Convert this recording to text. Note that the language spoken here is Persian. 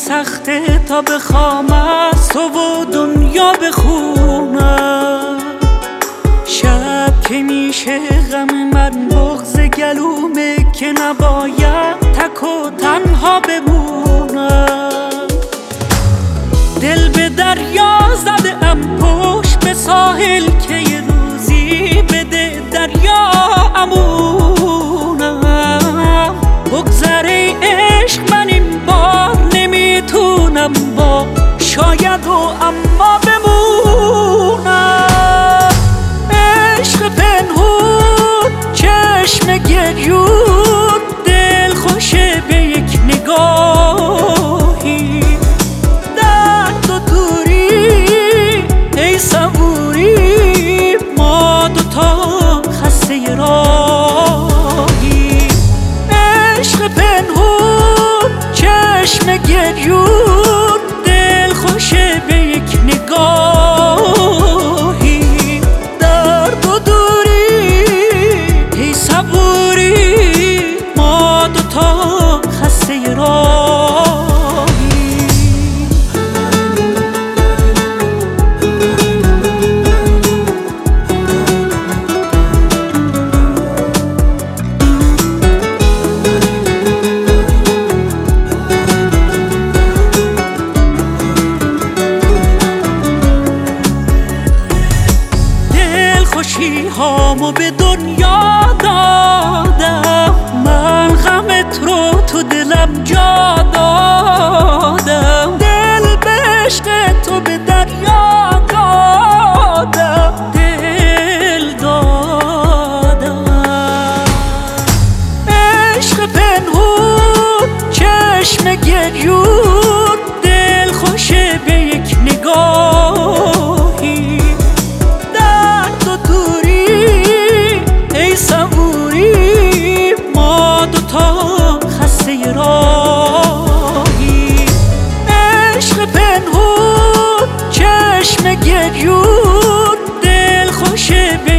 سخته تا بخوام از تو و دنیا بخونم. شب که میشه غم من بغض گلومه که نباید تک و تنها بمونم. دل به دریا زده ام پشت به ساحل که یه روزی بده دریا امونم. بگذره عشق من این بار نمیتونم با شاید و اما بمونم. عشق پنهون چشم گریون دل خوشه به یک نگاهی. درد و دوری ای صبوری ما دوتا خسته راهی. عشق پنهون چشم گریون دل خوشه به یک نگاهی. درد و دوری ای صبوری ما دوتا خسته راهی. خوشی هامو به دنیا دادم، من غمت رو تو دلم جا دادم. دل به عشق تو به دریا دادم، دل دادم. عشق پنهون چشم گریون دل خوشه به یک نگاهی. خسته راهی. عشق پنهون چشم گریون دل خوشه به